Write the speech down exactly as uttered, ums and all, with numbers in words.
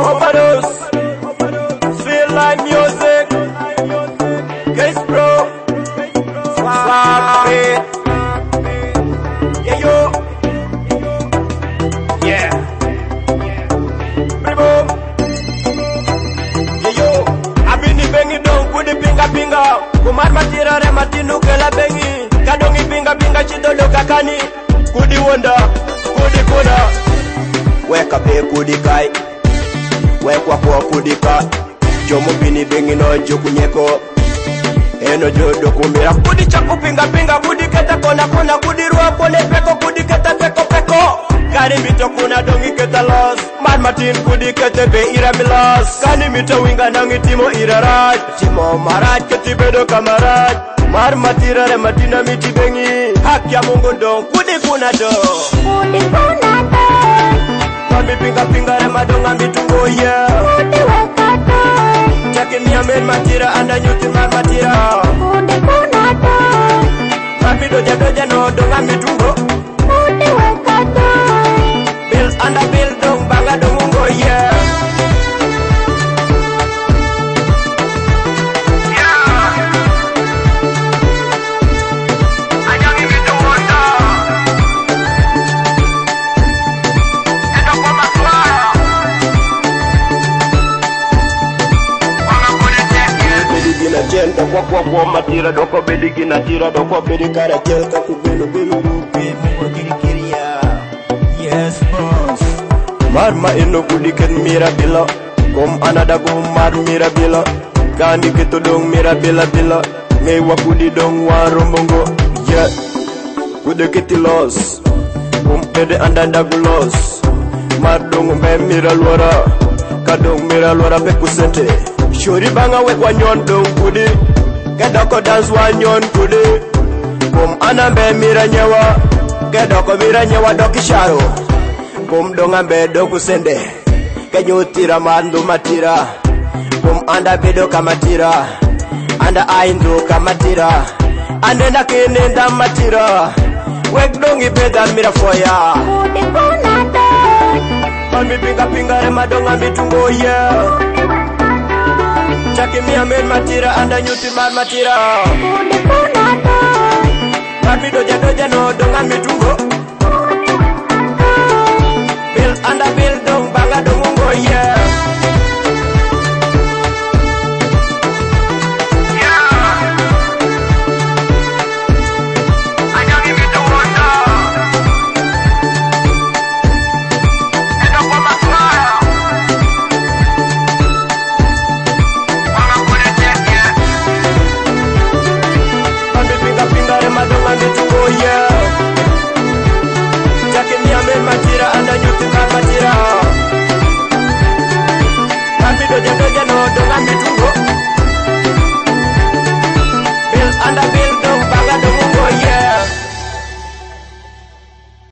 Overdose. Feel like music. Case bro. Swap it. Yeah, yo. Yeah. Boom. Yeah, yo. I've been the bengi dong, put the pinga pinga. Kumar matira re matinu kela bengi. Kadongi pinga pinga chito loka kani. Kudi wonder, kudi kuda. Weka pe kudi kai. Wekwa kwa kudi ka. Jomo bini bengi no joku nyeko. Eno jodo kumira. Kudi chaku pinga pinga. Kudi keta kona kona. Kudi ruwa kone peko. Kudi keta peko peko. Kani mito kuna dongi keta los. Mad Martin kudi kete be ira milos. Kani mito winga nangi timo ira raj. Timo maraj keti bedo kamaraj. Mar matira re matina miti bengi. Haki ya Mungu ndo kudi kuna do. Kudi kuna do. Mami pinga pinga re madonga mitungo yeah. Kudi weka do. Chaki mi amen matira anda nyuti mar matira. Kudi kuna do. Mami doja doja no donga mitungo. Kudi weka do. Bills anda bill dong banga dongungo yeah. Jen do kwa kwa kwa matira do kwa bedi gina tira do kwa bedi kara jel ka kubelo belo rupe mo kiri kiri ya. Yes boss. Marma ino kudi ken mirabila. Kom anada go mar mirabila. Kani keto dong mirabila bila. Ngei wa kudi dong wa rombongo. Yeah. Kude keti los. Kom pede andanda gu los. Mar dong mbe miralwara. Kadong miralwara pe kusente. Shuri banga wek wanyon dong kudi. Kedoko dance wanyon kudi. Kum anambe mira nyewa. Kedoko mira nyewa doki sharo. Kum dongambe doku sende. Kenyutira mandu matira. Kum anda bedo kamatira. Anda aindu kamatira. Andenda kinenda matira. Wek dongi beda mira foya. Kudi kuna do. Mami pinga pinga re madonga mitungo yeah. Chaki mi amen matira anda nyuti mar matira. Kudi kuna do. Mami doja doja no donga mitungo. Bill anda bill dong banga dongungo yeah. Matira